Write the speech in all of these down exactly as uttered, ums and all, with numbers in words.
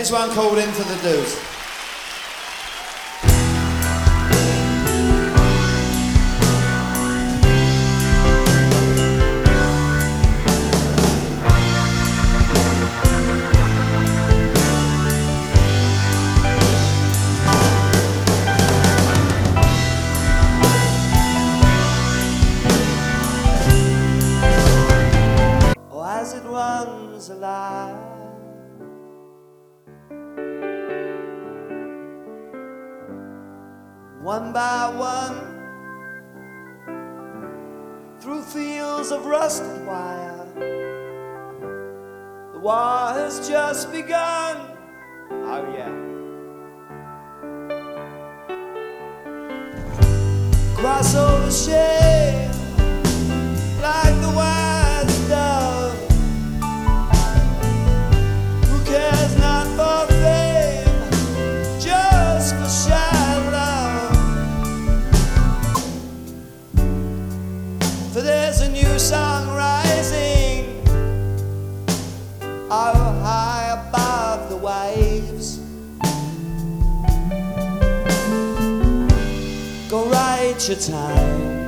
This one called In For The Dues. As it runs alive, one by one, through fields of rusted wire. The war has just begun. Oh yeah. Cross over shale like the wise dove. Cares not for fame, just for shy love. For there's a new song rising, oh, high above the waves. Go write your time,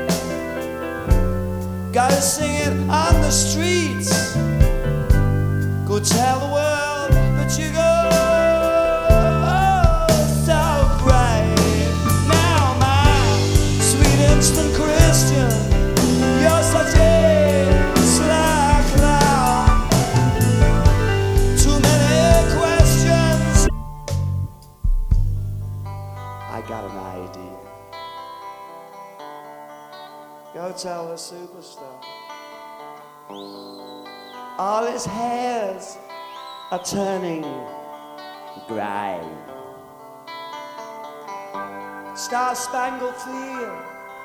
go sing it on the streets. Go tell the world that you go so brave. Now, my sweet instant Christian, you're such a sly clown. Too many questions. I got an idea. Go tell the superstar. All his hairs are turning grey. Star-spangled field,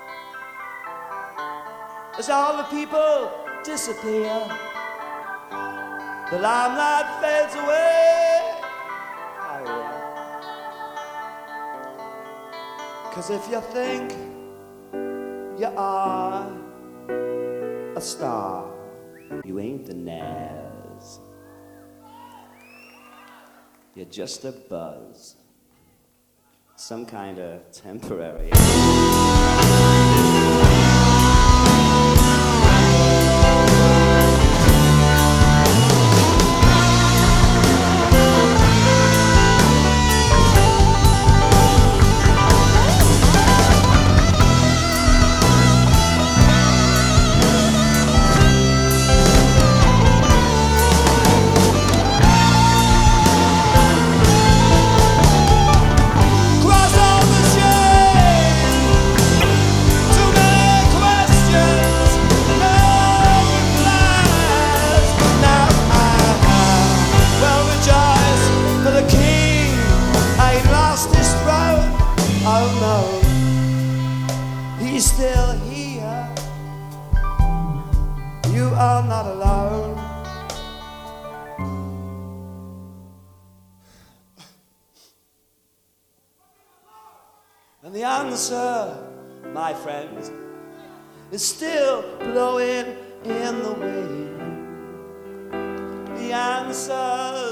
as all the people disappear, the limelight fades away. Oh yeah. 'Cause if you think you are a star, you ain't the Naz. You're just a buzz. Some kind of temporary. Oh no, he's still here. You are not alone. And the answer, my friends, is still blowing in the wind. The answer